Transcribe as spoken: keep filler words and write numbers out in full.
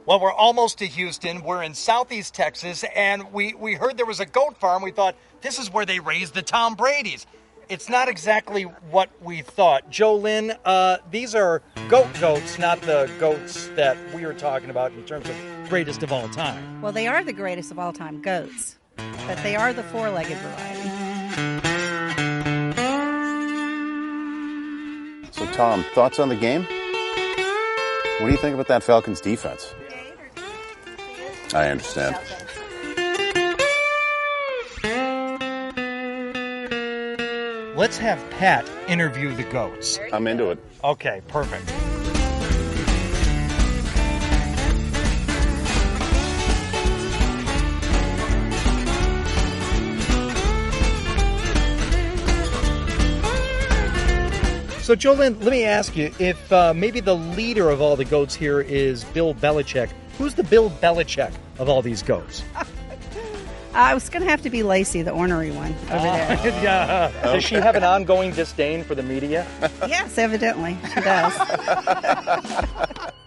Well, we're almost to Houston. We're in southeast Texas, and we, we heard there was a goat farm. We thought, this is where they raised the Tom Bradys. It's not exactly what we thought. Joe Lynn, uh, these are goat goats, not the goats that we were talking about in terms of greatest of all time. Well, they are the greatest of all time goats, but they are the four-legged variety. So, Tom, thoughts on the game? What do you think about that Falcons defense? I understand. Let's have Pat interview the goats. I'm into it. Okay, perfect. So, Jolynn, let me ask you, if uh, maybe the leader of all the goats here is Bill Belichick, who's the Bill Belichick of all these goats? Uh, it's going to have to be Lacey, the ornery one over uh, there. Yeah. Okay. Does she have an ongoing disdain for the media? Yes, evidently she does.